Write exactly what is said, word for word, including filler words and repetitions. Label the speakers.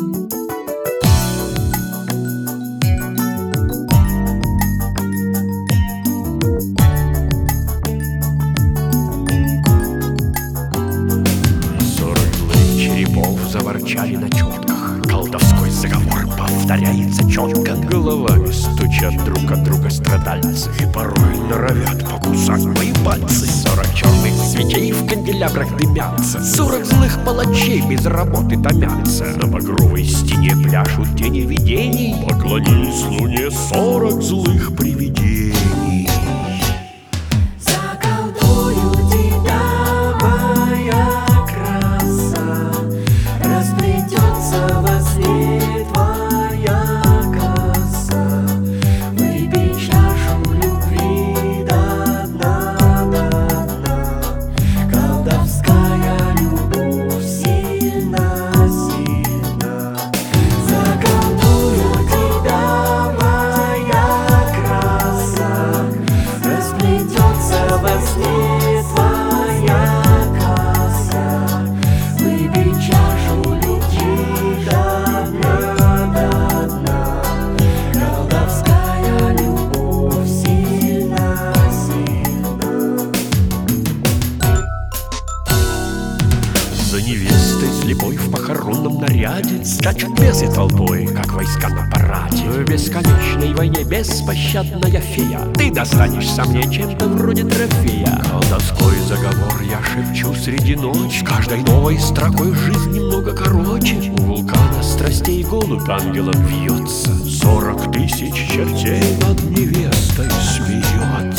Speaker 1: Заворчали на четках, колдовской заговор повторяется четко. Головами стучат друг от друга страдальцы и порой норовят покусать мои пальцы. Сорок черных свечей в канделябрах дымятся, сорок злых палачей без работы томятся. На багровой стене пляшут тени видений, поклонились луне сорок злых привидений. За невестой слепой в похоронном наряде скачут бесы толпой, как войска на параде. В бесконечной войне беспощадная фея, ты достанешься мне чем-то вроде трофея. Колдовской заговор я шепчу среди ночи, каждой новой строкой жизнь немного короче. У вулкана страстей голубь ангелом вьется, сорок тысяч чертей над невестой смеется.